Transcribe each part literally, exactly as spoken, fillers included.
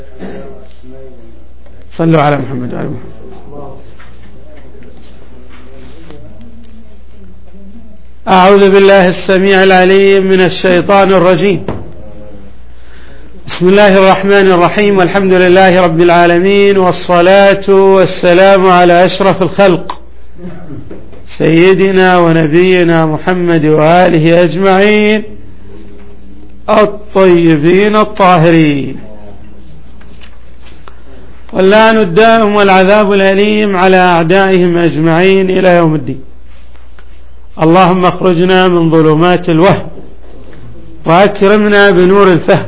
صلوا على محمد وعلى محمد. أعوذ بالله السميع العليم من الشيطان الرجيم. بسم الله الرحمن الرحيم، والحمد لله رب العالمين، والصلاة والسلام على أشرف الخلق سيدنا ونبينا محمد وآله أجمعين الطيبين الطاهرين، واللعن الدائم والعذاب الأليم على أعدائهم أجمعين إلى يوم الدين. اللهم اخرجنا من ظلمات الوهم وأكرمنا بنور الفهم.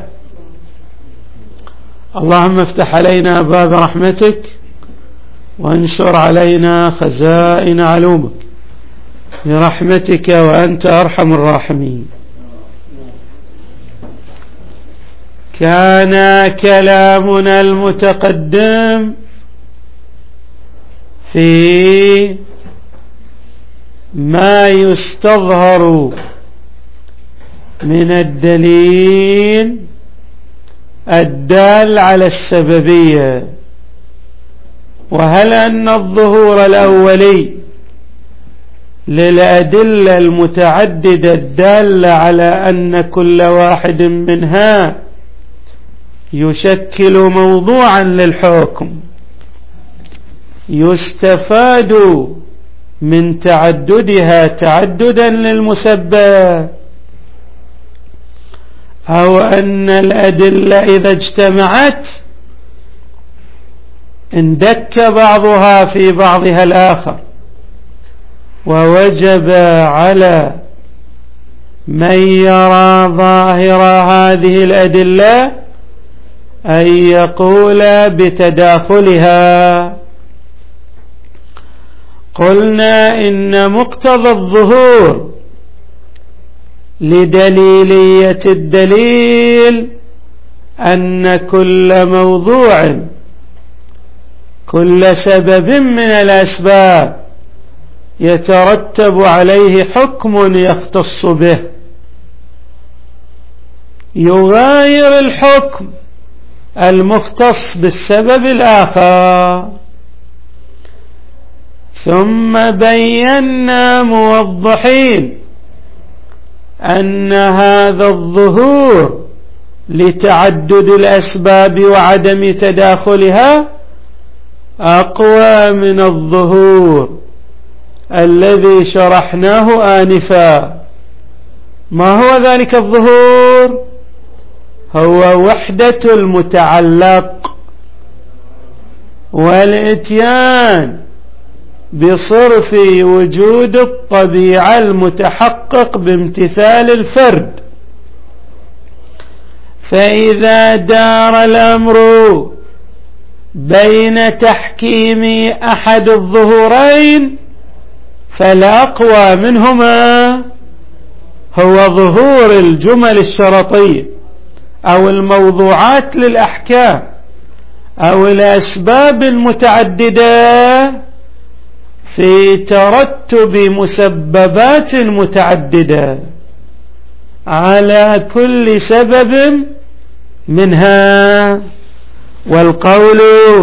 اللهم افتح علينا باب رحمتك وانشر علينا خزائن علومك برحمتك وأنت أرحم الراحمين. كان كلامنا المتقدم في ما يستظهر من الدليل الدال على السببية، وهل أن الظهور الأولي للأدلة المتعددة الدالة على أن كل واحد منها يشكل موضوعا للحكم يستفاد من تعددها تعددا للمسبب، أو أن الأدلة إذا اجتمعت اندك بعضها في بعضها الآخر، ووجب على من يرى ظاهر هذه الأدلة أن يقول بتداخلها. قلنا إن مقتضى الظهور لدليلية الدليل أن كل موضوع كل سبب من الأسباب يترتب عليه حكم يختص به يغاير الحكم المختص بالسبب الآخر. ثم بينا موضحين أن هذا الظهور لتعدد الأسباب وعدم تداخلها أقوى من الظهور الذي شرحناه آنفا. ما هو ذلك الظهور؟ هو وحدة المتعلق والإتيان بصرف وجود الطبيعة المتحقق بامتثال الفرد. فإذا دار الأمر بين تحكيم أحد الظهورين فالأقوى منهما هو ظهور الجمل الشرطية أو الموضوعات للأحكام أو الأسباب المتعددة في ترتب مسببات متعددة على كل سبب منها. والقول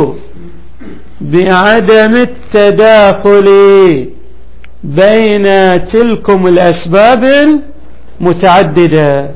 بعدم التداخل بين تلكم الأسباب المتعددة.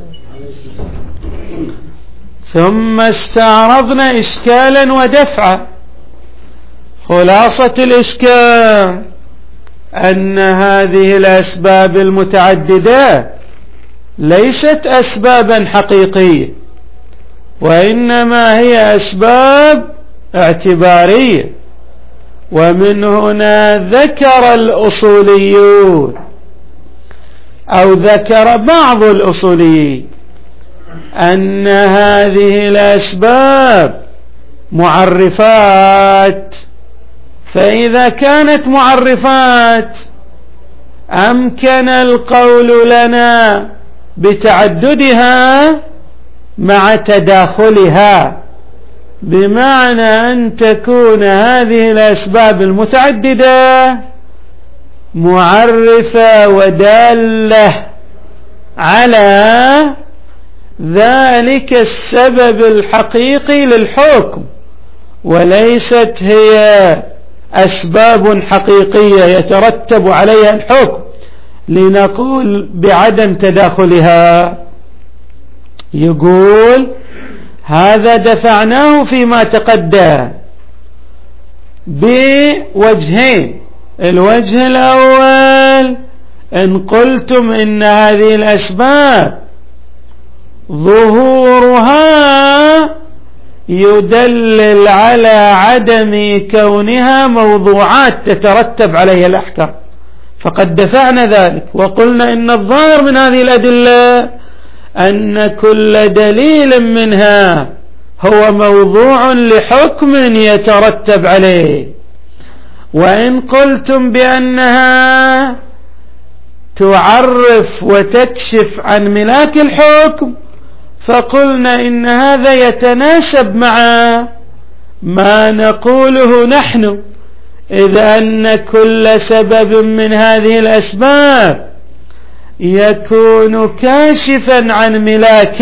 ثم استعرضنا إشكالا ودفعا. خلاصة الإشكال أن هذه الأسباب المتعددة ليست أسبابا حقيقية، وإنما هي أسباب اعتبارية. ومن هنا ذكر الأصوليون أو ذكر بعض الأصوليين أن هذه الأسباب معرفات، فإذا كانت معرفات أمكن القول لنا بتعددها مع تداخلها، بمعنى أن تكون هذه الأسباب المتعددة معرفة ودالة على ذلك السبب الحقيقي للحكم، وليست هي أسباب حقيقية يترتب عليها الحكم لنقول بعدم تداخلها. يقول هذا دفعناه فيما تقدم بوجهين. الوجه الأول إن قلتم إن هذه الأسباب ظهورها يدلل على عدم كونها موضوعات تترتب عليها الأحكام، فقد دفعنا ذلك وقلنا إن الظاهر من هذه الأدلة أن كل دليل منها هو موضوع لحكم يترتب عليه. وإن قلتم بأنها تعرف وتكشف عن ملاك الحكم فقلنا إن هذا يتناسب مع ما نقوله نحن، إذ أن كل سبب من هذه الأسباب يكون كاشفا عن ملاك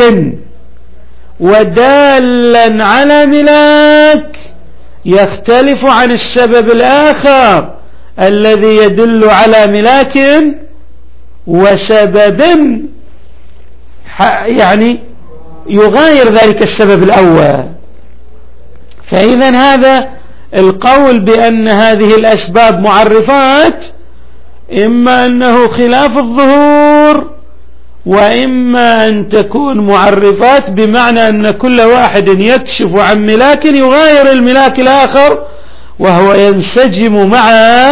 ودالا على ملاك يختلف عن السبب الآخر الذي يدل على ملاك وسبب يعني يغاير ذلك السبب الأول. فإذا هذا القول بأن هذه الأسباب معرفات إما أنه خلاف الظهور، وإما أن تكون معرفات بمعنى أن كل واحد يكشف عن ملاك يغاير الملاك الآخر، وهو ينسجم مع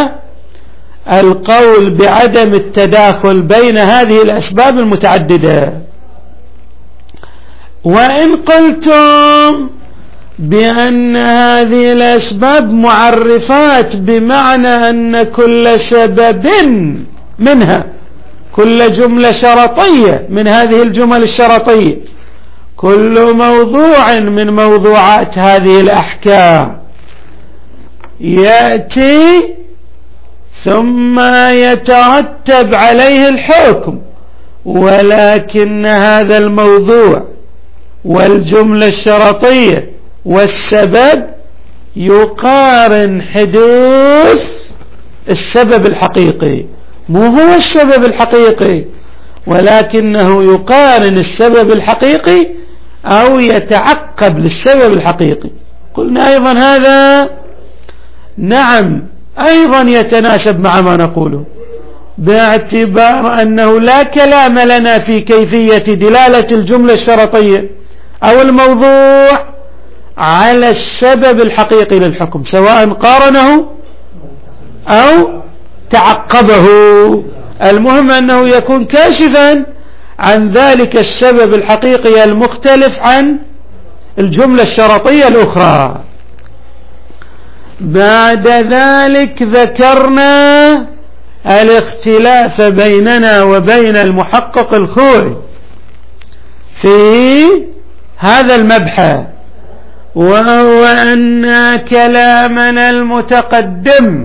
القول بعدم التداخل بين هذه الأسباب المتعددة. وإن قلتم بأن هذه الأسباب معرفات بمعنى أن كل سبب منها، كل جملة شرطية من هذه الجمل الشرطية، كل موضوع من موضوعات هذه الأحكام يأتي ثم يترتب عليه الحكم، ولكن هذا الموضوع والجملة الشرطية والسبب يقارن حدوث السبب الحقيقي، مو هو السبب الحقيقي ولكنه يقارن السبب الحقيقي أو يتعقب للسبب الحقيقي. قلنا أيضا هذا نعم أيضا يتناسب مع ما نقوله، باعتبار أنه لا كلام لنا في كيفية دلالة الجملة الشرطية أو الموضوع على السبب الحقيقي للحكم، سواء قارنه أو تعقبه. المهم أنه يكون كاشفا عن ذلك السبب الحقيقي المختلف عن الجملة الشرطية الأخرى. بعد ذلك ذكرنا الاختلاف بيننا وبين المحقق الخوئي في هذا المبحث، وهو أن كلامنا المتقدم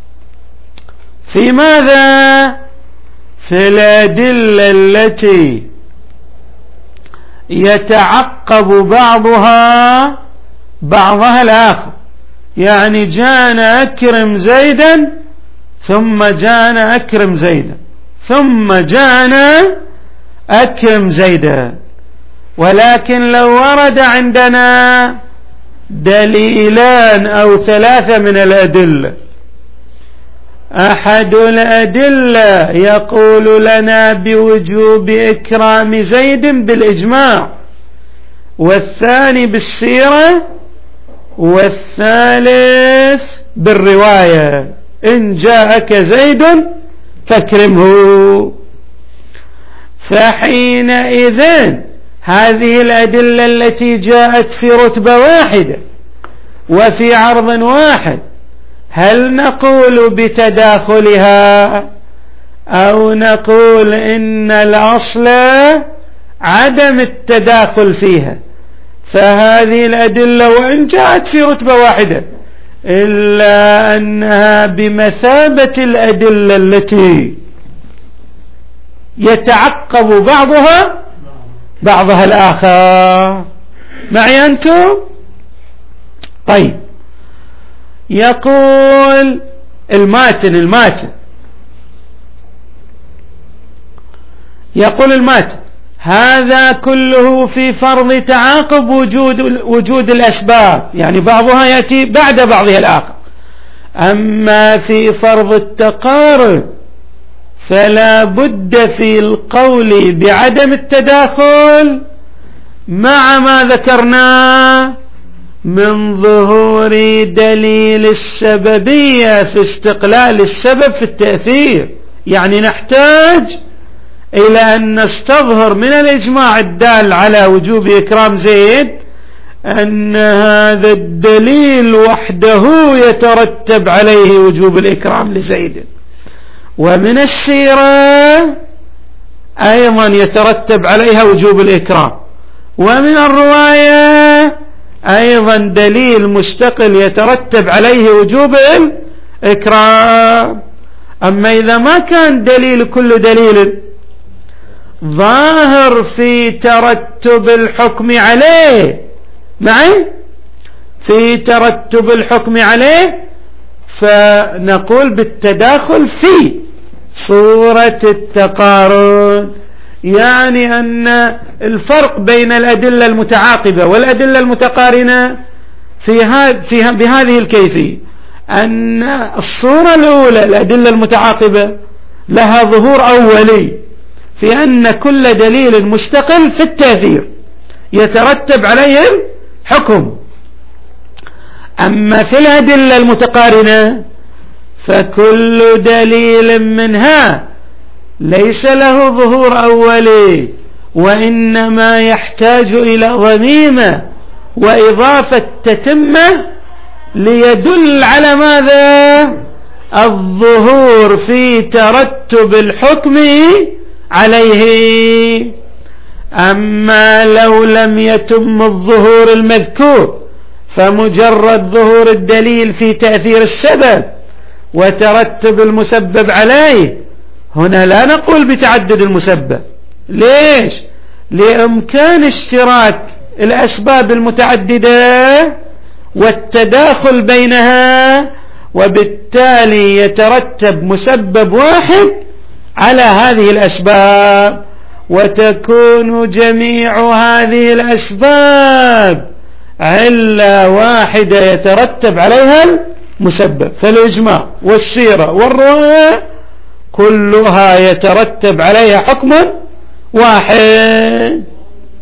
في ماذا؟ في الأدلة التي يتعقب بعضها بعضها الآخر، يعني جانا أكرم زيدا ثم جانا أكرم زيدا ثم جانا أكرم زيدا. ولكن لو ورد عندنا دليلان أو ثلاثة من الأدلة، أحد الأدلة يقول لنا بوجوب إكرام زيد بالإجماع، والثاني بالسيرة، والثالث بالرواية، إن جاءك زيد فاكرمه. فحينئذ هذه الأدلة التي جاءت في رتبة واحدة وفي عرض واحد، هل نقول بتداخلها أو نقول إن الأصل عدم التداخل فيها؟ فهذه الأدلة وإن جاءت في رتبة واحدة إلا أنها بمثابة الأدلة التي يتعقب بعضها بعضها الآخر. معي أنتم؟ طيب، يقول الماتن الماتن يقول الماتن هذا كله في فرض تعاقب وجود وجود الأسباب، يعني بعضها يأتي بعد بعضها الآخر. أما في فرض التقارب فلا بد في القول بعدم التداخل مع ما ذكرناه من ظهور دليل السببية في استقلال السبب في التأثير. يعني نحتاج إلى أن نستظهر من الإجماع الدال على وجوب إكرام زيد أن هذا الدليل وحده يترتب عليه وجوب الإكرام لزيد، ومن السيرة أيضا يترتب عليها وجوب الإكرام، ومن الرواية أيضا دليل مستقل يترتب عليه وجوب الإكرام. أما إذا ما كان دليل كل دليل ظاهر في ترتب الحكم عليه معي في ترتب الحكم عليه فنقول بالتداخل في صورة التقارن. يعني أن الفرق بين الأدلة المتعاقبة والأدلة المتقارنة في هذه في بهذه الكيفية: أن الصورة الأولى الأدلة المتعاقبة لها ظهور أولي في أن كل دليل مستقل في التأثير يترتب عليه الحكم. أما في الأدلة المتقارنة فكل دليل منها ليس له ظهور أولي، وإنما يحتاج إلى ضميمة وإضافة تتمة ليدل على ماذا؟ الظهور في ترتب الحكم عليه. أما لو لم يتم الظهور المذكور فمجرد ظهور الدليل في تأثير السبب وترتب المسبب عليه، هنا لا نقول بتعدد المسبب. ليش؟ لإمكان اشتراك الأسباب المتعددة والتداخل بينها، وبالتالي يترتب مسبب واحد على هذه الأسباب، وتكون جميع هذه الأسباب علة واحدة يترتب عليها المسبب. فالإجماع والسيرة والرواية كلها يترتب عليها حكم واحد.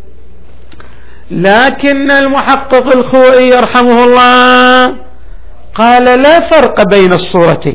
لكن المحقق الخوئي يرحمه الله قال لا فرق بين الصورتين: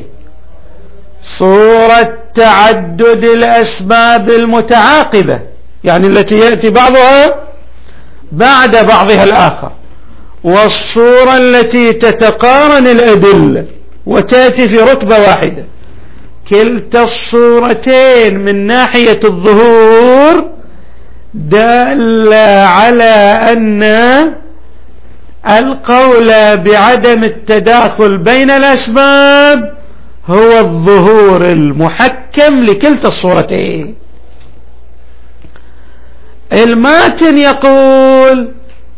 صورة تعدد الأسباب المتعاقبة، يعني التي يأتي بعضها بعد بعضها الآخر، والصورة التي تتقارن الأدلة وتأتي في رتبة واحدة. كلتا الصورتين من ناحية الظهور دل على أن القول بعدم التداخل بين الأسباب هو الظهور المحكم لكلتا الصورتين. الماتن يقول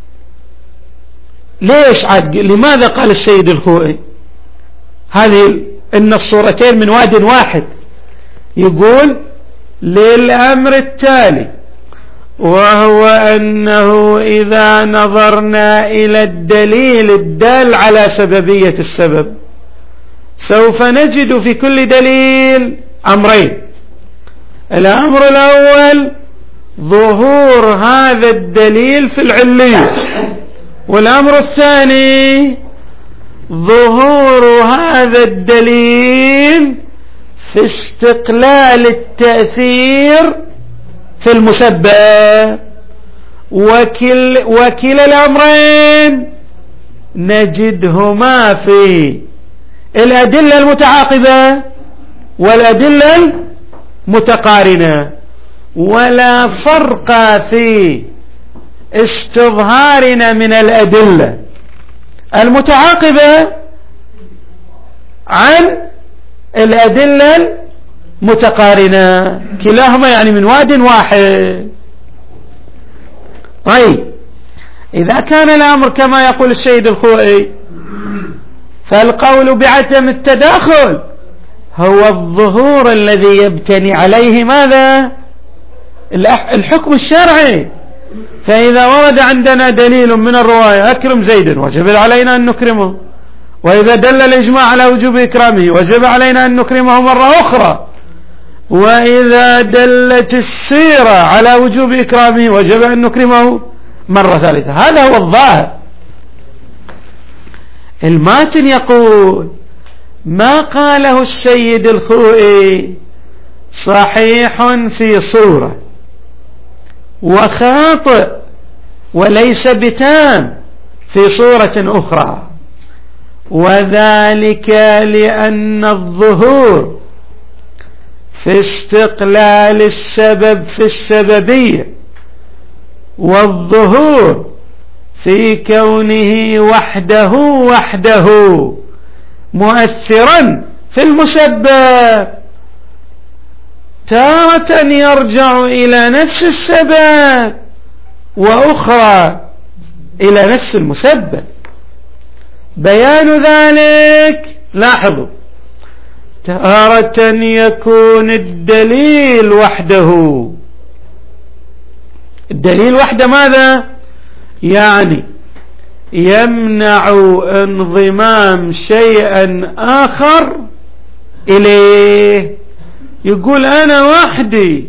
ليش عاد لماذا قال السيد الخوئي هذه ان الصورتين من واد واحد؟ يقول للأمر التالي، وهو أنه إذا نظرنا إلى الدليل الدال على سببية السبب سوف نجد في كل دليل أمرين: الأمر الأول ظهور هذا الدليل في العلية، والأمر الثاني ظهور هذا الدليل في استقلال التأثير في المسبب. وكل وكلا الأمرين نجدهما في الأدلة المتعاقبة والأدلة المتقارنة، ولا فرق في استظهارنا من الأدلة المتعاقبة عن الأدلة المتقارنة، كلاهما يعني من واد واحد. طيب إذا كان الأمر كما يقول السيد الخوئي فالقول بعدم التداخل هو الظهور الذي يبتني عليه ماذا؟ الحكم الشرعي. فإذا ورد عندنا دليل من الرواية أكرم زيدا وجب علينا أن نكرمه، وإذا دل الإجماع على وجوب إكرامه وجب علينا أن نكرمه مرة أخرى، وإذا دلت السيرة على وجوب إكرامه وجب أن نكرمه مرة ثالثة. هذا هو الظاهر. الماتن يقول ما قاله السيد الخوئي صحيح في صورة وخاطئ وليس بتام في صورة أخرى، وذلك لأن الظهور في استقلال السبب في السببية، والظهور في كونه وحده وحده مؤثرا في المسبب تارة يرجع إلى نفس السبب وأخرى إلى نفس المسبب. بيان ذلك لاحظوا تارة يكون الدليل وحده. الدليل وحده ماذا؟ يعني يمنع انضمام شيئا آخر إليه. يقول أنا وحدي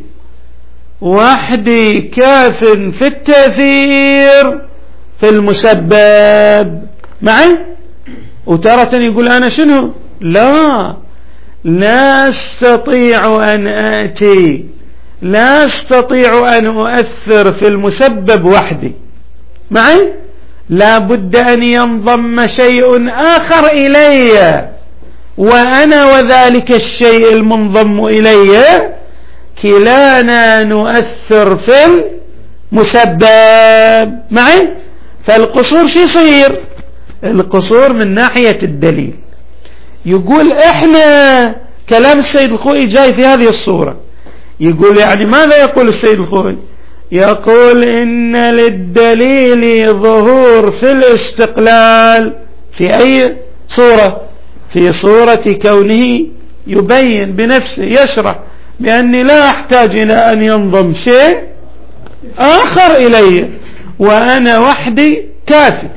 وحدي كاف في التأثير في المسبب معي، وتارة يقول أنا شنو؟ لا لا استطيع أن آتي لا استطيع أن أؤثر في المسبب وحدي معي، لا بد أن ينضم شيء آخر إلي، وأنا وذلك الشيء المنضم إلي كلانا نؤثر في المسبب معي. فالقصور شو يصير؟ القصور من ناحية الدليل. يقول احنا كلام السيد الخوئي جاي في هذه الصورة. يقول يعني ماذا يقول السيد الخوئي؟ يقول إن للدليل ظهور في الاستقلال في أي صورة؟ في صورة كونه يبين بنفسه يشرح بأني لا أحتاج إلى أن ينضم شيء آخر إلي وأنا وحدي كافي.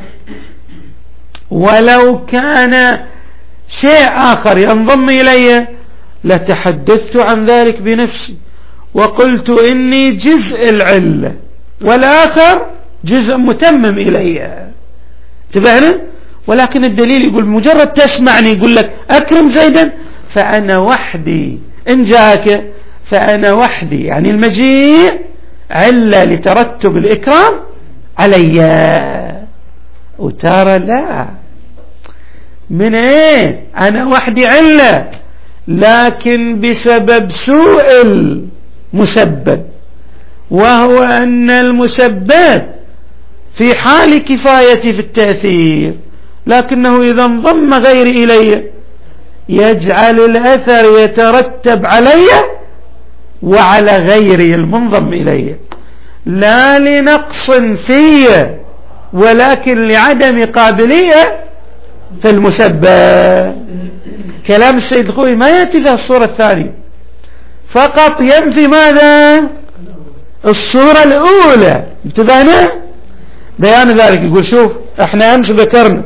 ولو كان شيء آخر ينضم إلي لتحدثت عن ذلك بنفسي وقلت إني جزء العلة والآخر جزء متمم إلي. انتبهنا؟ ولكن الدليل يقول مجرد تسمعني يقول لك أكرم زيدا فأنا وحدي، إن جاءك فأنا وحدي، يعني المجيء علة لترتب الإكرام علي. وترى لا، من ايه؟ أنا وحدي علة، لكن بسبب سوء المسبب، وهو أن المسبب في حال كفايتي في التأثير، لكنه إذا انضم غيري إلي يجعل الأثر يترتب علي وعلى غيري المنضم إلي، لا لنقص فيه ولكن لعدم قابلية في المسبب. كلام السيد الخوئي ما يأتي في الصورة الثانية، فقط ينفي ماذا؟ الصورة الأولى. انتبهنا؟ بيان ذلك يقول شوف احنا امس ذكرنا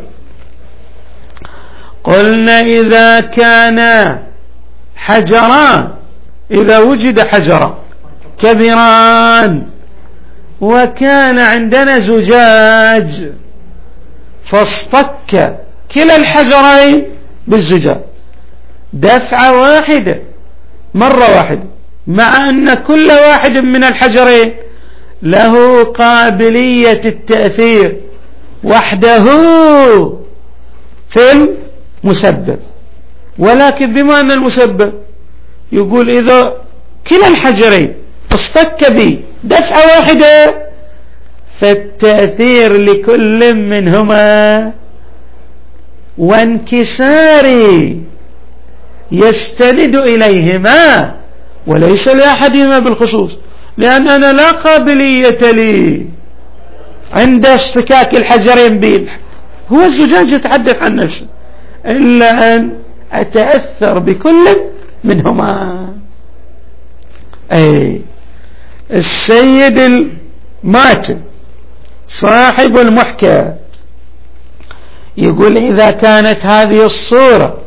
قلنا إذا كان حجران، إذا وجد حجران كبيران وكان عندنا زجاج فاصطك كلا الحجرين بالزجاج دفعة واحدة مرة واحدة، مع أن كل واحد من الحجرين له قابلية التأثير وحده في المسبب، ولكن بما أن المسبب يقول إذا كلا الحجرين اصطك بي دفعة واحدة فالتأثير لكل منهما وانكساري يستند إليهما وليس لأحدهما بالخصوص، لأن أنا لا قابلية لي عند اصطكاك الحجرين بين، هو الزجاج يتحدث عن نفسه، إلا أن أتأثر بكل منهما. أي السيد الماتن صاحب المحكى يقول إذا كانت هذه الصورة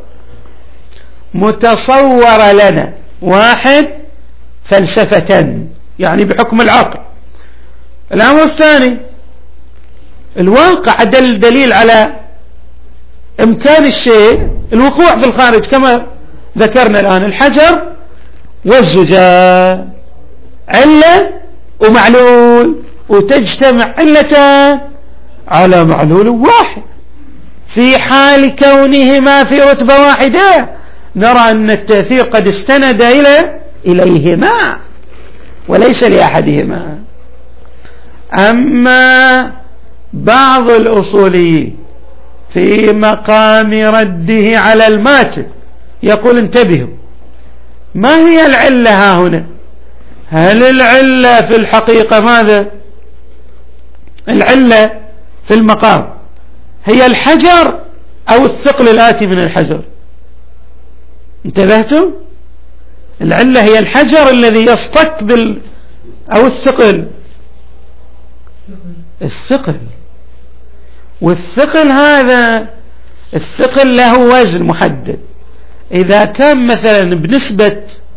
متصورة لنا واحد فلسفة يعني بحكم العقل، الأمر الثاني الواقع دل دليل على إمكان الشيء الوقوع في الخارج كما ذكرنا الآن، الحجر والزجاج علة ومعلول، وتجتمع علتان على معلول واحد. في حال كونهما في رتبة واحدة نرى أن التأثير قد استند إلى إليهما وليس لأحدهما. أما بعض الأصوليين في مقام رده على الماتن يقول انتبهوا، ما هي العلة ها هنا؟ هل العلة في الحقيقة ماذا؟ العلة في المقام هي الحجر أو الثقل الآتي من الحجر؟ انتبهتم؟ العلة هي الحجر الذي يصطك بال أو الثقل، الثقل، والثقل هذا الثقل له وزن محدد. إذا كان مثلا بنسبة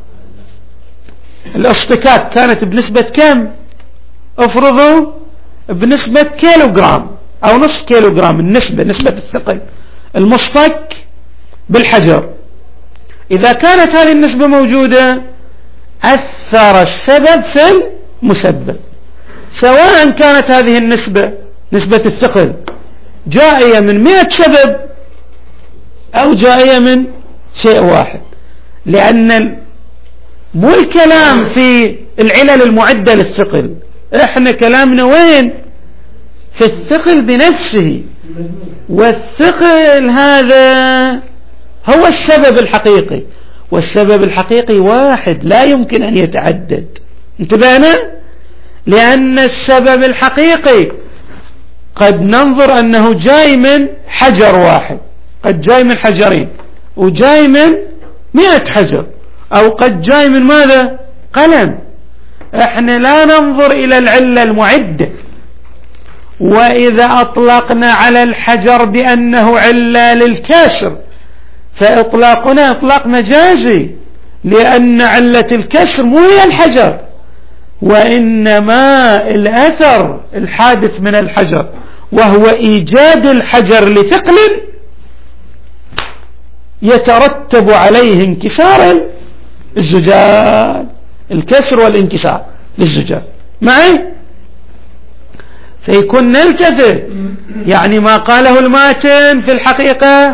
الاصطكاك كانت بنسبة كم؟ افرضوا بنسبة كيلوغرام أو نصف كيلوغرام، النسبة نسبة الثقل المصطك بالحجر، إذا كانت هذه النسبة موجودة أثر السبب في المسبب، سواء كانت هذه النسبة نسبة الثقل جائية من مئة سبب أو جائية من شيء واحد. لأن مو الكلام في العلل المعدة للثقل، احنا كلامنا وين؟ في الثقل بنفسه، والثقل هذا هو السبب الحقيقي، والسبب الحقيقي واحد لا يمكن أن يتعدد. انتبهنا؟ لأن السبب الحقيقي قد ننظر أنه جاي من حجر واحد، قد جاي من حجرين، وجاي من مئة حجر، أو قد جاي من ماذا؟ قلم. احنا لا ننظر إلى العلة المعدة. وإذا أطلقنا على الحجر بأنه علة للكسر فإطلاقنا إطلاق مجازي، لأن علة الكسر مو هي الحجر، وإنما الأثر الحادث من الحجر، وهو إيجاد الحجر لثقل يترتب عليه انكسار الزجاج، الكسر والانكسار للزجاج معي. فيكون نلتفت، يعني ما قاله الماتن في الحقيقة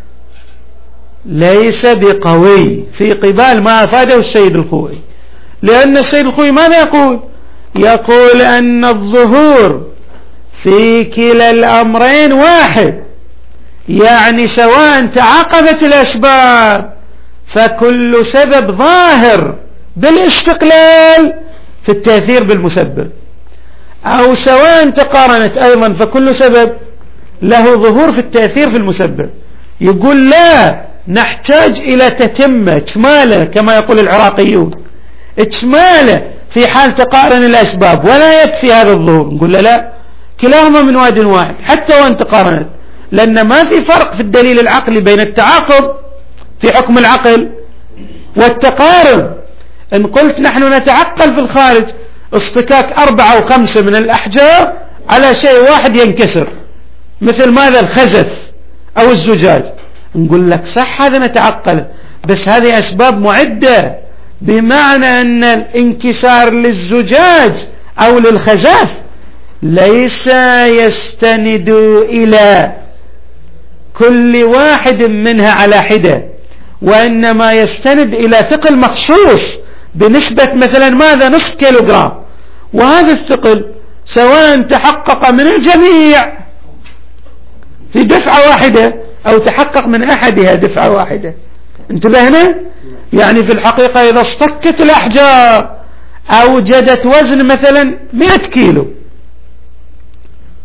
ليس بقوي في قبال ما أفاده السيد الخوئي، لأن السيد الخوئي ماذا يقول؟ يقول أن الظهور في كلا الأمرين واحد، يعني سواء تعاقبت الأسباب فكل سبب ظاهر بالاستقلال في التأثير بالمسبب، أو سواء تقارنت أيضا فكل سبب له ظهور في التأثير في المسبب. يقول لا، نحتاج إلى تتمة إكمالة كما يقول العراقيون، إكمالة في حال تقارن الأسباب، ولا يكفي هذا الظهور. نقول لا لا، كلاهما من واد واحد حتى وان تقارنت، لأن ما في فرق في الدليل العقلي بين التعاقب في حكم العقل والتقارب. إن قلت نحن نتعقل في الخارج اصطكاك أربعة أو خمسة من الأحجار على شيء واحد ينكسر، مثل ماذا؟ الخزف أو الزجاج، نقول لك صح هذا نتعقل، بس هذه أسباب معدة، بمعنى أن الانكسار للزجاج أو للخزف ليس يستند إلى كل واحد منها على حدة، وإنما يستند إلى ثقل مخصوص بنسبة مثلا ماذا؟ نصف كيلوغرام، وهذا الثقل سواء تحقق من الجميع في دفعة واحدة أو تحقق من أحدها دفعة واحدة. انتبهنا؟ يعني في الحقيقة إذا اصطكت الأحجار أوجدت وزن مثلا مئة كيلو،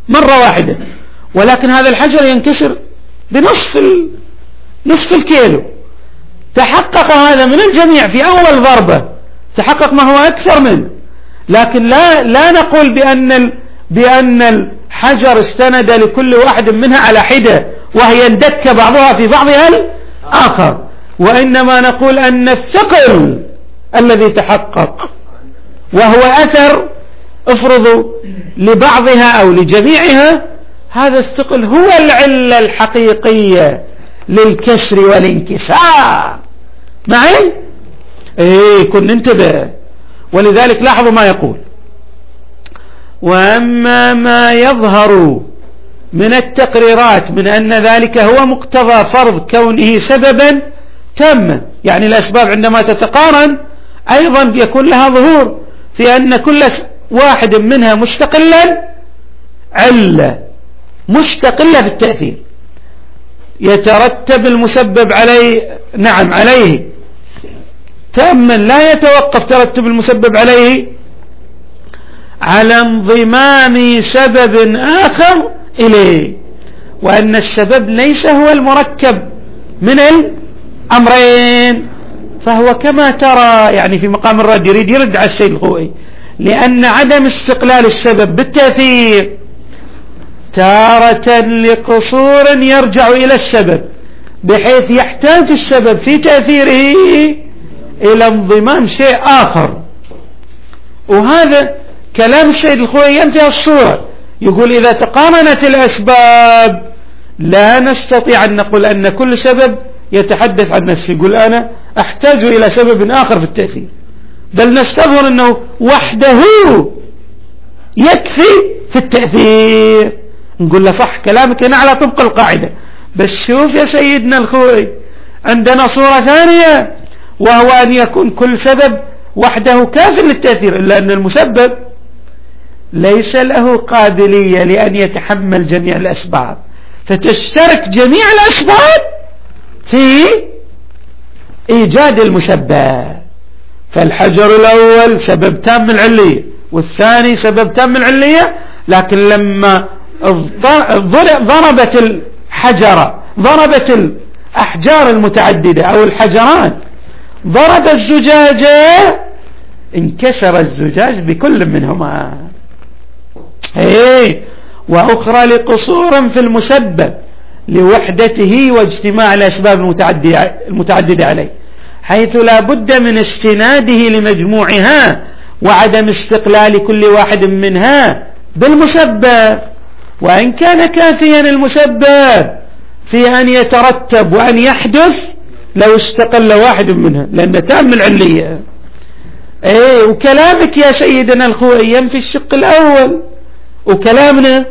مرة واحدة، ولكن هذا الحجر ينكسر بنصف ال... نصف الكيلو. تحقق هذا من الجميع في أول ضربة، تحقق ما هو أكثر منه، لكن لا لا نقول بأن ال... بأن الحجر استند لكل واحد منها على حدة وهي اندك بعضها في بعضها الآخر، وإنما نقول أن الثقل الذي تحقق وهو أثر افرضوا لبعضها أو لجميعها، هذا الثقل هو العلة الحقيقية للكسر والانكسار. معي؟ ايه كن انتبه. ولذلك لاحظوا ما يقول: وأما ما يظهر من التقريرات من أن ذلك هو مقتضى فرض كونه سببا تاما، يعني الأسباب عندما تتقارن أيضا يكون لها ظهور في أن كل واحد منها مستقلا علة مستقلة في التأثير، يترتب المسبب عليه نعم عليه تاما، لا يتوقف ترتب المسبب عليه على انضمام سبب آخر إليه، وأن السبب ليس هو المركب من الأمرين. فهو كما ترى يعني في مقام الرد يريد يرد على السيد الخوئي، لأن عدم استقلال السبب بالتأثير تارة لقصور يرجع إلى السبب، بحيث يحتاج السبب في تأثيره إلى انضمام شيء آخر. وهذا كلام السيد الخوئي ينتهي الصورة، يقول: إذا تقارنت الأسباب لا نستطيع أن نقول أن كل سبب يتحدث عن نفسه، يقول أنا أحتاج إلى سبب آخر في التأثير، بل نستظهر أنه وحده يكفي في التأثير. نقول له صح كلامك هنا على طبق القاعدة، بس شوف يا سيدنا الخوئي عندنا صورة ثانية، وهو أن يكون كل سبب وحده كاف للتأثير، إلا أن المسبب ليس له قابلية لأن يتحمل جميع الأسباب، فتشترك جميع الأسباب في إيجاد المسبب. فالحجر الأول سبب تام العلية، والثاني سبب تام العلية، لكن لما ضربت الحجرة ضربت الأحجار المتعددة أو الحجران ضرب الزجاجة انكسر الزجاج بكل منهما. ايه وأخرى لقصور في المسبب لوحدته واجتماع الأسباب المتعددة عليه، حيث لا بد من استناده لمجموعها وعدم استقلال كل واحد منها بالمسبب. وإن كان كافيا المسبب في أن يترتب وأن يحدث لو استقل واحد منها، لأن تام العلية. ايه وكلامك يا سيدنا الخوئي ينفي الشق الأول، وكلامنا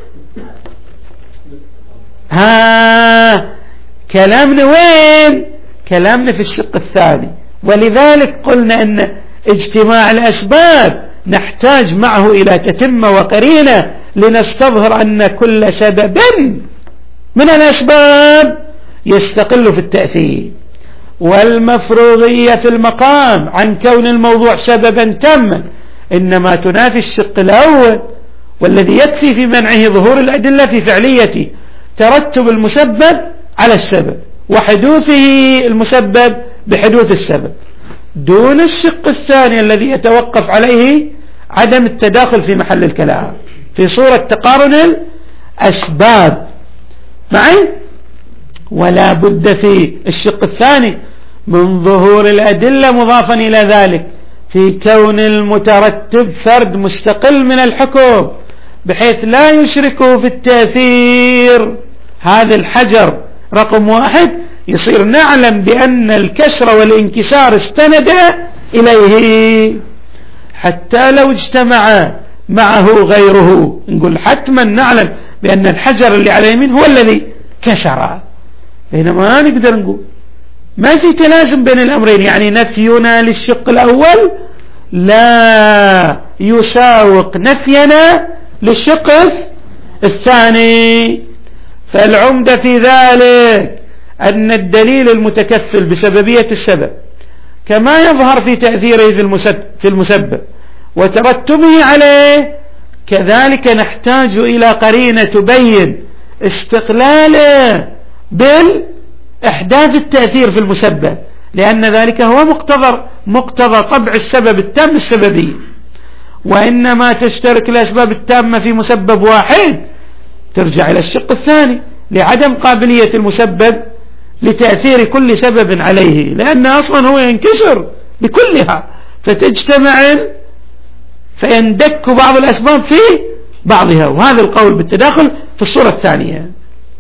ها كلامنا وين؟ كلامنا في الشق الثاني. ولذلك قلنا أن اجتماع الأسباب نحتاج معه إلى تتمة وقرينة لنستظهر أن كل سبب من الأسباب يستقل في التأثير. والمفروضية في المقام عن كون الموضوع سببا تاما إنما تنافي الشق الأول، والذي يكفي في منعه ظهور الأدلة في فعلية ترتب المسبب على السبب وحدوثه المسبب بحدوث السبب، دون الشق الثاني الذي يتوقف عليه عدم التداخل في محل الكلام في صورة تقارن الأسباب. معي؟ ولا بد في الشق الثاني من ظهور الأدلة مضافا إلى ذلك في كون المترتب فرد مستقل من الحكم بحيث لا يشركه في التأثير. هذا الحجر رقم واحد يصير نعلم بأن الكسر والانكسار استند إليه، حتى لو اجتمع معه غيره نقول حتما نعلم بأن الحجر اللي على اليمين هو الذي كسر، بينما ما نقدر نقول ما في تلازم بين الأمرين. يعني نفينا للشق الأول لا يساوق نفينا للشق الثاني. فالعمدة في ذلك أن الدليل المتكفل بسببية السبب كما يظهر في تأثيره في المسبب وترتبه عليه كذلك نحتاج إلى قرينة تبين استقلاله بالإحداث التأثير في المسبب، لأن ذلك هو مقتضى مقتضى طبع السبب التام السببي. وإنما تشترك الأسباب التامة في مسبب واحد ترجع إلى الشق الثاني لعدم قابلية المسبب لتأثير كل سبب عليه، لأن أصلا هو ينكسر بكلها فتجتمع فيندك بعض الأسباب في بعضها. وهذا القول بالتداخل في الصورة الثانية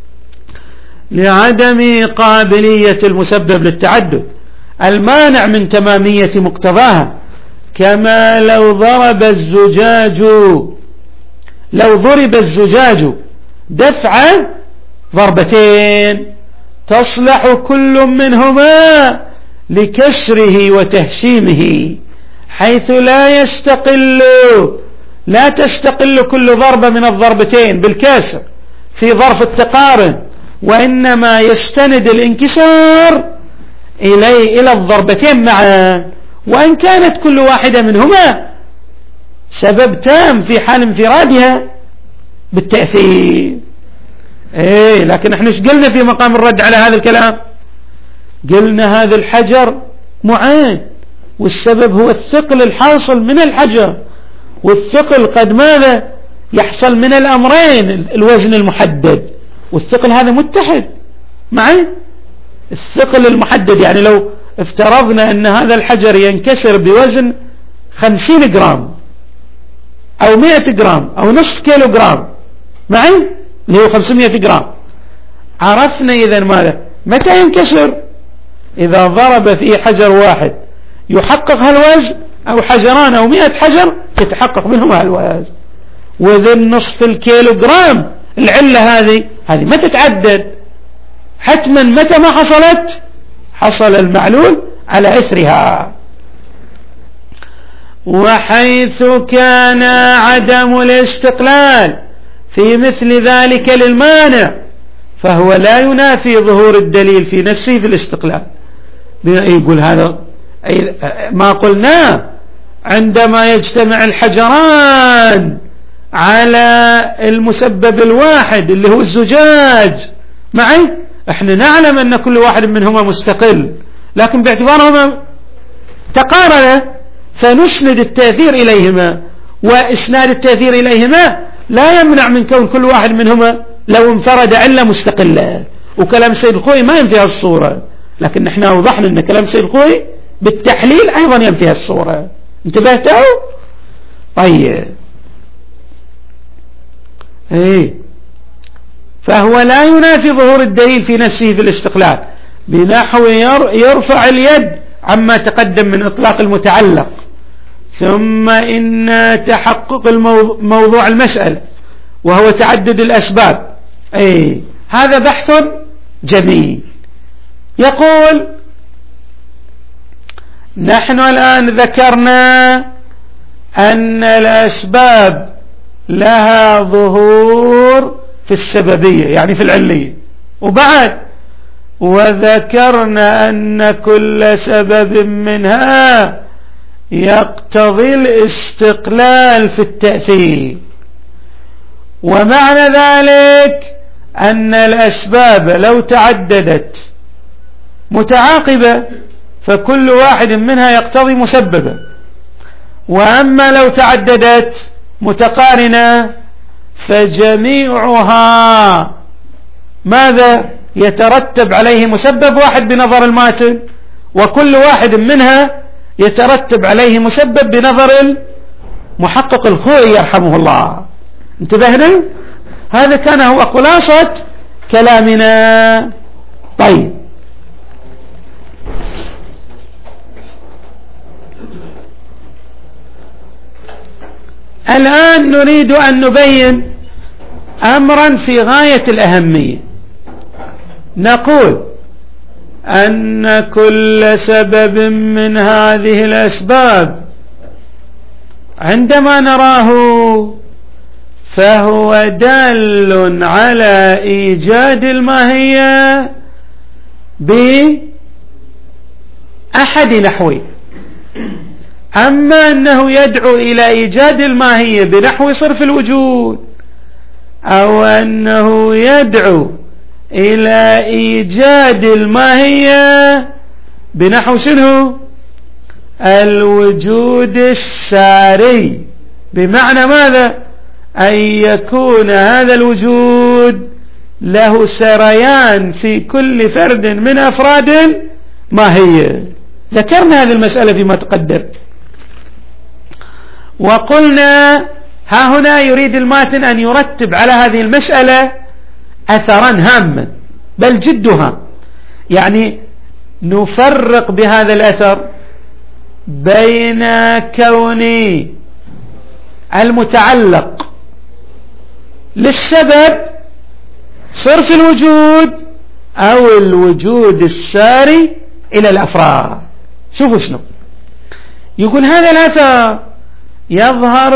لعدم قابلية المسبب للتعدد المانع من تمامية مقتضاها، كما لو ضرب الزجاج لو ضرب الزجاج دفع ضربتين تصلح كل منهما لكسره وتهشيمه، حيث لا يستقل لا تستقل كل ضربة من الضربتين بالكسر في ظرف التقارن، وإنما يستند الانكسار إلي إلى الضربتين معا، وإن كانت كل واحدة منهما سبب تام في حال انفرادها بالتأثير. ايه لكن احنا ايش قلنا في مقام الرد على هذا الكلام؟ قلنا هذا الحجر معين والسبب هو الثقل الحاصل من الحجر، والثقل قد ماذا يحصل من الأمرين، الوزن المحدد والثقل هذا متحد معي الثقل المحدد. يعني لو افترضنا أن هذا الحجر ينكسر بوزن خمسين جرام أو مئة جرام أو نصف كيلو جرام معي اللي هو خمسمائة جرام، عرفنا إذن ماذا متى ينكسر؟ إذا ضرب في حجر واحد يحقق هالوزن، أو حجران أو مئة حجر يتحقق منهم هالوزن. وذن نصف الكيلو جرام العلة هذه هذه ما تتعدد حتما، متى ما حصلت حصل المعلول على إثرها. وحيث كان عدم الاستقلال في مثل ذلك للمانع فهو لا ينافي ظهور الدليل في نفسه في الاستقلال. يقول هذا ما قلنا عندما يجتمع الحجران على المسبب الواحد اللي هو الزجاج معي، احنا نعلم ان كل واحد منهما مستقل، لكن باعتبارهما تقارن فنسند التأثير إليهما، وإسناد التأثير إليهما لا يمنع من كون كل واحد منهما لو انفرد علة مستقلة. وكلام سيد الخوي ما ينفي الصورة، لكن نحن وضحنا أن كلام سيد الخوي بالتحليل أيضا ينفي الصورة. انتبهتوا؟ طيب ايه فهو لا ينافي ظهور الدليل في نفسه في الاستقلال بنحو يرفع اليد عما تقدم من إطلاق المتعلق. ثم إن تحقق الموضوع المسألة وهو تعدد الأسباب أي هذا بحث جميل. يقول نحن الآن ذكرنا أن الأسباب لها ظهور في السببية يعني في العلية، وبعد وذكرنا أن كل سبب منها يقتضي الاستقلال في التأثير، ومعنى ذلك أن الأسباب لو تعددت متعاقبة فكل واحد منها يقتضي مسببا، وأما لو تعددت متقارنة فجميعها ماذا يترتب عليه مسبب واحد بنظر الماتن، وكل واحد منها يترتب عليه مسبب بنظر المحقق الخوئي يرحمه الله. انتبهنا؟ هذا كان هو خلاصة كلامنا. طيب الآن نريد أن نبين أمرا في غاية الأهمية. نقول أن كل سبب من هذه الأسباب عندما نراه فهو دال على إيجاد الماهية بأحد نحوين. أما أنه يدعو إلى إيجاد الماهية بنحو صرف الوجود، أو أنه يدعو إلى إيجاد الماهية بنحو شنو؟ الوجود الساري. بمعنى ماذا؟ أن يكون هذا الوجود له سريان في كل فرد من أفراد ماهية. ذكرنا هذه المسألة فيما تقدم، وقلنا ها هنا يريد الماتن أن يرتب على هذه المسألة أثرا هاما بل جدها، يعني نفرق بهذا الأثر بين كون المتعلق للسبب صرف الوجود أو الوجود الساري إلى الأفراد. شوفوا شنو يقول هذا الأثر يظهر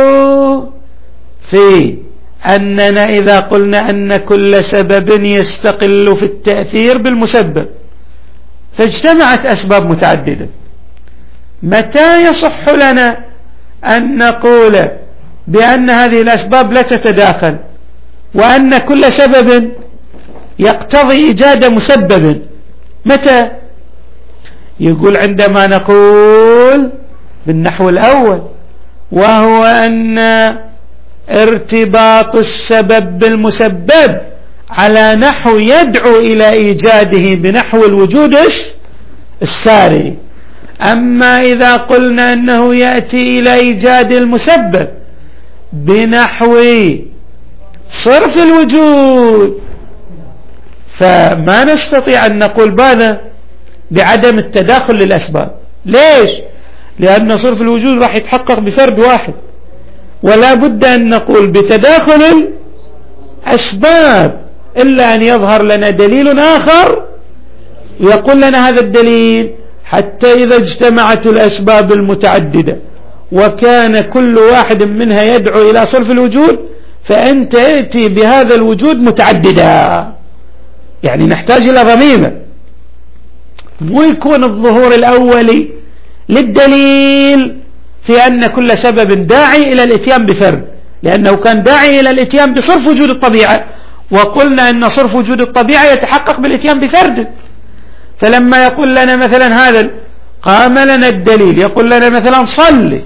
في أننا إذا قلنا أن كل سبب يستقل في التأثير بالمسبب، فاجتمعت أسباب متعددة، متى يصح لنا أن نقول بأن هذه الأسباب لا تتداخل وأن كل سبب يقتضي إيجاد مسبب؟ متى؟ يقول عندما نقول بالنحو الأول، وهو أن ارتباط السبب بالمسبب على نحو يدعو إلى إيجاده بنحو الوجود الساري. أما إذا قلنا أنه يأتي إلى إيجاد المسبب بنحو صرف الوجود، فما نستطيع أن نقول بهذا بعدم التداخل للأسباب. ليش؟ لأن صرف الوجود راح يتحقق بفرد واحد، ولا بد أن نقول بتداخل الأسباب إلا أن يظهر لنا دليل آخر ويقول لنا هذا الدليل حتى إذا اجتمعت الأسباب المتعددة وكان كل واحد منها يدعو إلى صرف الوجود، فأنت تأتي بهذا الوجود متعددا. يعني نحتاج إلى ضميمة، مو يكون الظهور الأولي للدليل في أن كل سبب داعي إلى الاتيان بفرد، لأنه كان داعي إلى الاتيان بصرف وجود الطبيعة، وقلنا أن صرف وجود الطبيعة يتحقق بالاتيان بفرد. فلما يقول لنا مثلا هذا قام لنا الدليل يقول لنا مثلا صلي،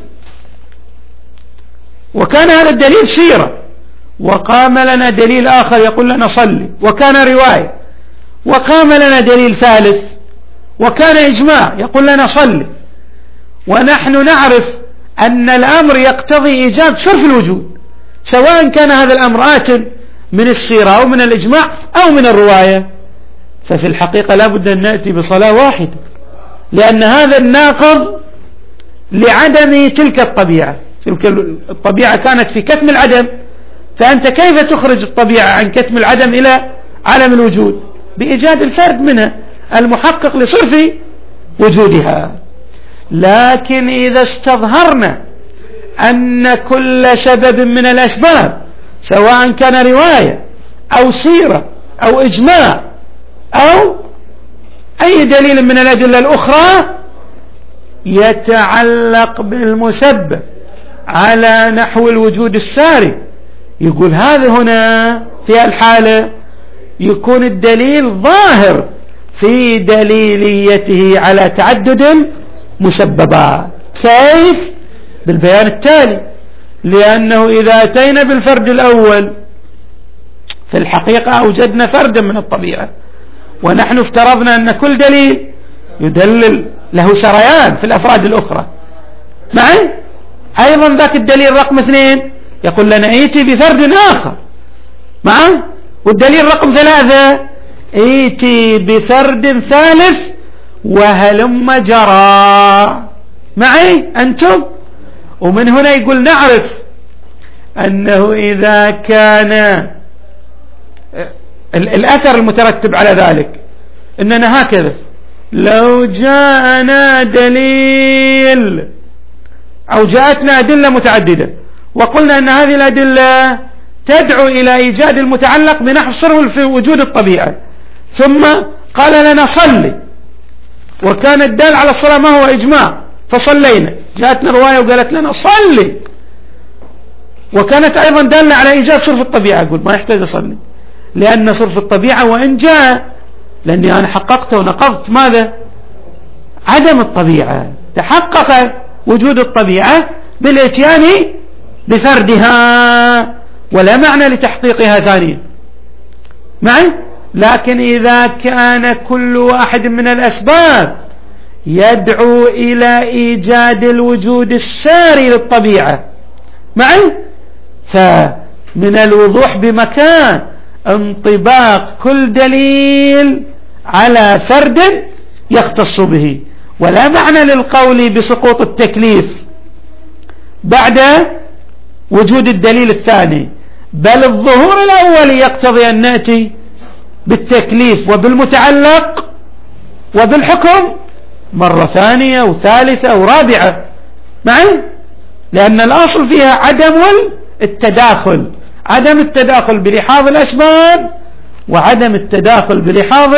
وكان هذا الدليل سيرة، وقام لنا دليل آخر يقول لنا صلي وكان رواية، وقام لنا دليل ثالث وكان إجماع يقول لنا صلي، ونحن نعرف أن الأمر يقتضي إيجاد صرف الوجود، سواء كان هذا الأمر آت من السيرة أو من الإجماع أو من الرواية. ففي الحقيقة لا بد أن نأتي بصلاة واحدة، لأن هذا الناقض لعدم تلك الطبيعة. تلك الطبيعة كانت في كتم العدم، فأنت كيف تخرج الطبيعة عن كتم العدم إلى عالم الوجود؟ بإيجاد الفرد منها المحقق لصرف وجودها. لكن إذا استظهرنا أن كل سبب من الأسباب سواء كان رواية أو سيرة أو إجماع أو أي دليل من الأدلة الأخرى يتعلق بالمسبب على نحو الوجود الساري، يقول هذا هنا في الحالة يكون الدليل ظاهر في دليليته على تعدد المسببات. كيف؟ بالبيان التالي: لأنه إذا أتينا بالفرد الأول في الحقيقة أوجدنا فردا من الطبيعة، ونحن افترضنا أن كل دليل يدلل له سريان في الأفراد الأخرى. معي؟ أيضا ذاك الدليل رقم اثنين يقول لنا ايتي بفرد آخر، معه؟ والدليل رقم ثلاثة ايتي بفرد ثالث وهلم جرى. معي أنتم؟ ومن هنا يقول نعرف أنه إذا كان الأثر المترتب على ذلك أننا هكذا لو جاءنا دليل أو جاءتنا أدلة متعددة وقلنا أن هذه الأدلة تدعو إلى إيجاد المتعلق بنحو صرف في وجود الطبيعة، ثم قال لنا صلي، وكان الدال على الصلاة ما هو إجماع فصلينا، جاءتنا رواية وقالت لنا صلي، وكانت أيضا دالة على إيجاب صرف الطبيعة، أقول ما يحتاج أصلي، لأن صرف الطبيعة وإن جاء لأني أنا حققت ونقضت ماذا؟ عدم الطبيعة، تحقق وجود الطبيعة بالإتيان بفردها، ولا معنى لتحقيقها ثانيا معي. لكن إذا كان كل واحد من الأسباب يدعو إلى إيجاد الوجود الساري للطبيعة معي، فمن الوضوح بمكان انطباق كل دليل على فرد يختص به، ولا معنى للقول بسقوط التكليف بعد وجود الدليل الثاني، بل الظهور الأول يقتضي أن نأتي بالتكليف وبالمتعلق وبالحكم مرة ثانية وثالثة ورابعة معي، لأن الأصل فيها عدم التداخل، عدم التداخل بلحاظ الأسباب وعدم التداخل بلحاظ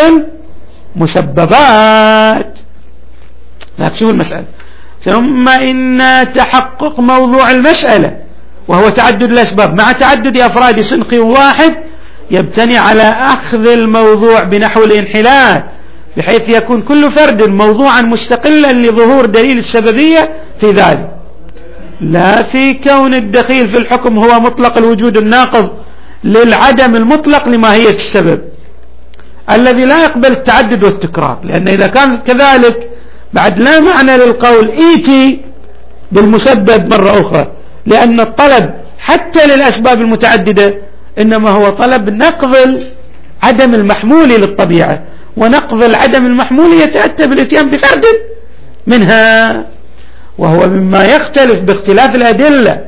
المسببات. لكن شوف المسألة. ثم إن تحقق موضوع المسألة وهو تعدد الأسباب مع تعدد أفراد صنف واحد يبتني على أخذ الموضوع بنحو الانحلال، بحيث يكون كل فرد موضوعا مستقلا لظهور دليل السببية في ذلك، لا في كون الدخيل في الحكم هو مطلق الوجود الناقض للعدم المطلق لماهية السبب الذي لا يقبل التعدد والتكرار. لأن إذا كان كذلك بعد لا معنى للقول إيتي بالمسبب مرة أخرى، لأن الطلب حتى للأسباب المتعددة إنما هو طلب نقض عدم المحمول للطبيعة، ونقض العدم المحمول يتأتى بالاتيان بفرد منها، وهو مما يختلف باختلاف الأدلة،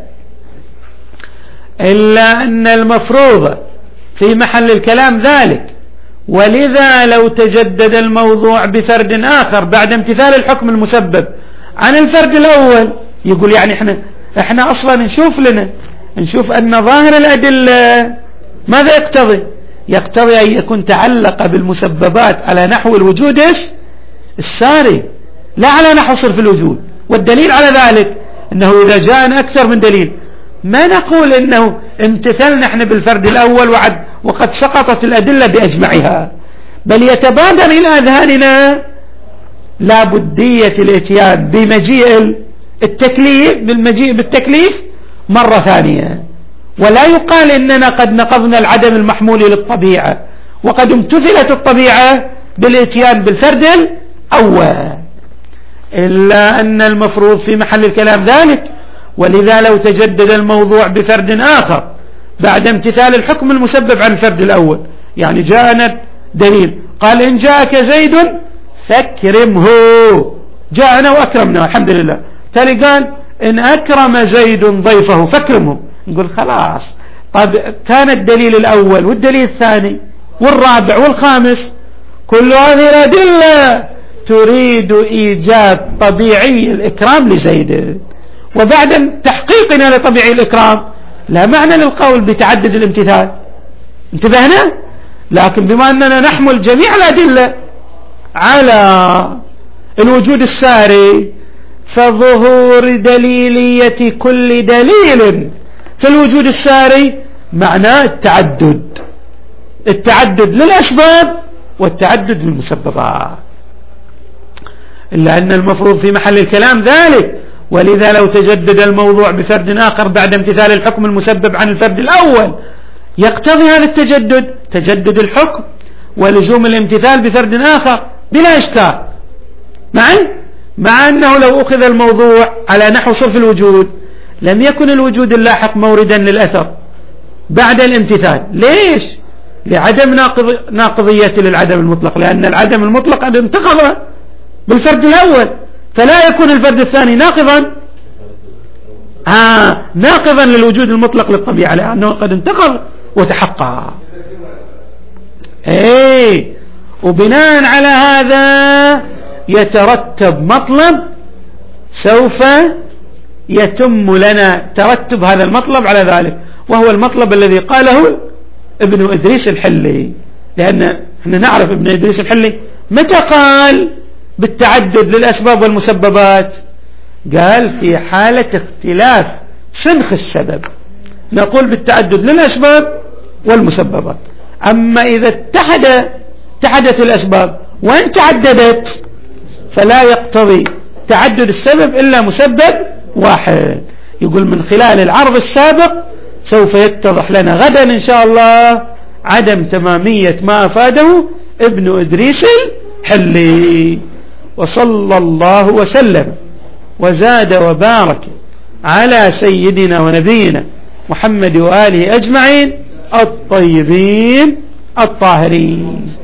إلا أن المفروض في محل الكلام ذلك. ولذا لو تجدد الموضوع بفرد آخر بعد امتثال الحكم المسبب عن الفرد الأول، يقول يعني احنا احنا اصلا نشوف لنا نشوف ان ظاهر الأدلة ماذا يقتضي؟ يقتضي ان يكون تعلق بالمسببات على نحو الوجود الساري لا على نحو صرف الوجود. والدليل على ذلك انه اذا جاءنا اكثر من دليل ما نقول انه امتثلنا احنا بالفرد الاول وعد وقد سقطت الادلة باجمعها، بل يتبادر الى اذهاننا لا بدية الاتيان بمجيء التكليف بالمجيء بالتكليف مرة ثانية، ولا يقال اننا قد نقضنا العدم المحمول للطبيعة وقد امتثلت الطبيعة بالاتيان بالفرد الاول، الا ان المفروض في محل الكلام ذلك. ولذا لو تجدد الموضوع بفرد آخر بعد امتثال الحكم المسبب عن الفرد الأول، يعني جاءنا دليل قال إن جاءك زيد فاكرمه، جاءنا وأكرمنا الحمد لله، تالي قال إن أكرم زيد ضيفه فاكرمه، نقول خلاص. طب كان الدليل الأول والدليل الثاني والرابع والخامس كل هذه الأدلة تريد إيجاد طبيعي الإكرام لزيد، وبعد تحقيقنا لطبيعي الإكرام لا معنى للقول بتعدد الامتثال، انتبهنا. لكن بما أننا نحمل جميع الأدلة على الوجود الساري، فظهور دليلية كل دليل في الوجود الساري معناه التعدد، التعدد للأسباب والتعدد للمسببات، إلا أن المفروض في محل الكلام ذلك. ولذا لو تجدد الموضوع بفرد آخر بعد امتثال الحكم المسبب عن الفرد الأول يقتضي هذا التجدد تجدد الحكم ولزوم الامتثال بفرد آخر بلا إشكال معي، مع أنه لو أخذ الموضوع على نحو صرف الوجود لم يكن الوجود اللاحق موردا للأثر بعد الامتثال. ليش؟ لعدم ناقض ناقضية للعدم المطلق، لأن العدم المطلق قد انتقض بالفرد الأول، فلا يكون الفرد الثاني ناقضا آه ناقضا للوجود المطلق للطبيعة، لأنه قد انتقض وتحقق. ايه وبناء على هذا يترتب مطلب سوف يتم لنا ترتب هذا المطلب على ذلك، وهو المطلب الذي قاله ابن إدريس الحلي. لأن احنا نعرف ابن إدريس الحلي متى قال بالتعدد للأسباب والمسببات؟ قال في حالة اختلاف سنخ السبب نقول بالتعدد للأسباب والمسببات. أما إذا اتحد اتحدت الأسباب وإن تعددت فلا يقتضي تعدد السبب إلا مسبب واحد. يقول من خلال العرض السابق سوف يتضح لنا غدا إن شاء الله عدم تمامية ما أفاده ابن إدريس الحلي. وصلى الله وسلم وزاد وبارك على سيدنا ونبينا محمد وآله أجمعين الطيبين الطاهرين.